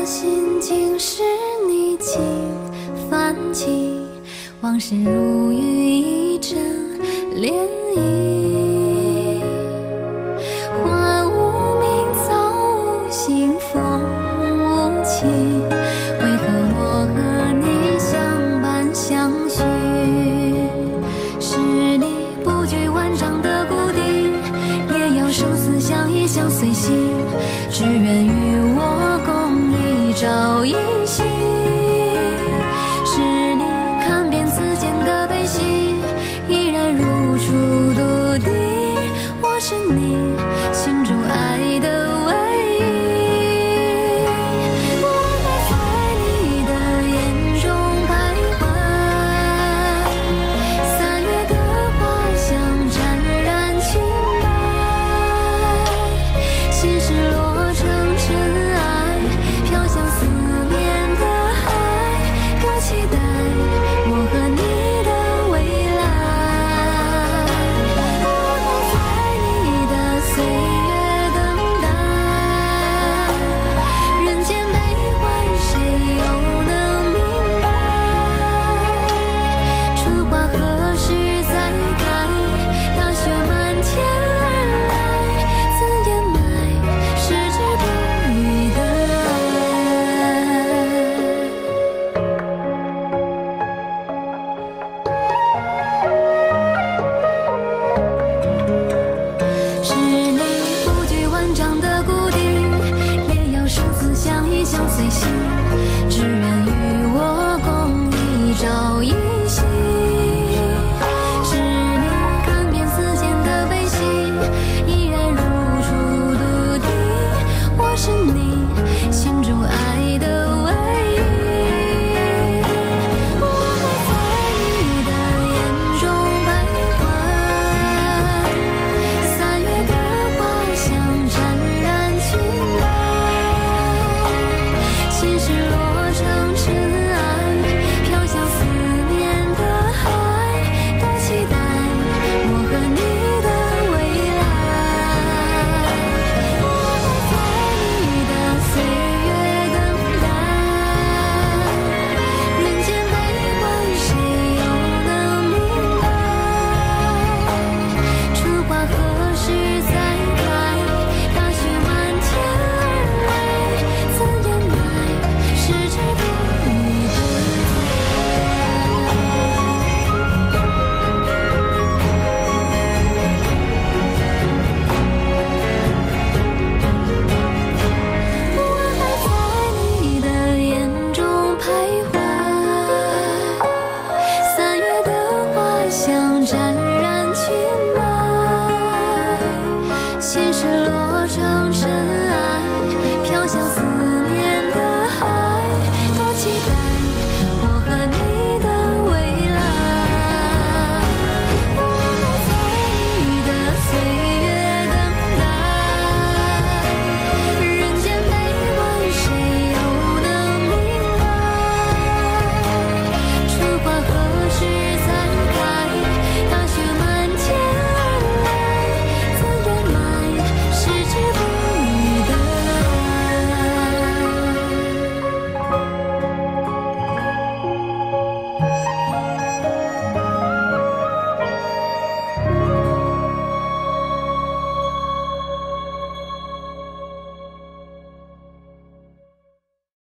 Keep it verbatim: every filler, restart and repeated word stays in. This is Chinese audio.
心竟是你轻泛起，往事如雨一阵涟漪。花无名，草无心，风无情，为何我和你相伴相许？是你不惧万丈的谷底，也要生死相依相随行，只愿与我共一朝一夕。是你看遍此间的悲喜，依然如初笃定，我是你心中爱的唯一。我还在你的眼中徘徊，三月的花香沾染清白，心事落成尘埃，飘向思念的海，多期待我和你的未来。我还在你的岁月等待，人间悲欢谁又能明白？春花何时再开？大雪漫天而来，怎掩埋矢志不渝的爱？是你不惧万丈的谷底，也要生死相依相随行，只愿